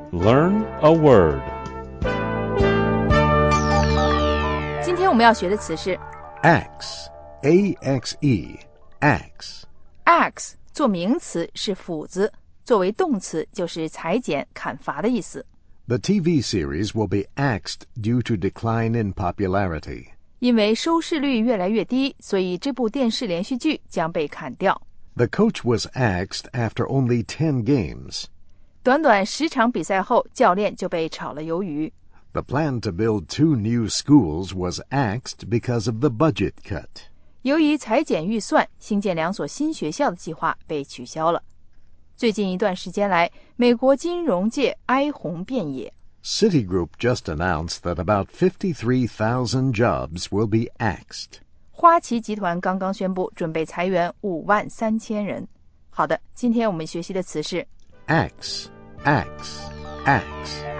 Learn a word. 今天我们要学的词是 Axe, A-X-E, axe. axe 做名词是斧子，作为动词就是裁剪、砍伐的意思。 The TV series will be axed due to decline in popularity. 因为收视率越来越低，所以这部电视连续剧将被砍掉。 The coach was axed after only 10 games. 短短10场比赛后，教练就被炒了鱿鱼。 The plan to build 2 new schools was axed because of the budget cut. 由于裁减预算，兴建2所新学校的计划被取消了。最近一段时间来，美国金融界哀鸿遍野。 Citigroup just announced that about 53,000 jobs will be axed. 花旗集团刚刚宣布准备裁员53000人。好的，今天我们学习的词是 Axe, axe, axe.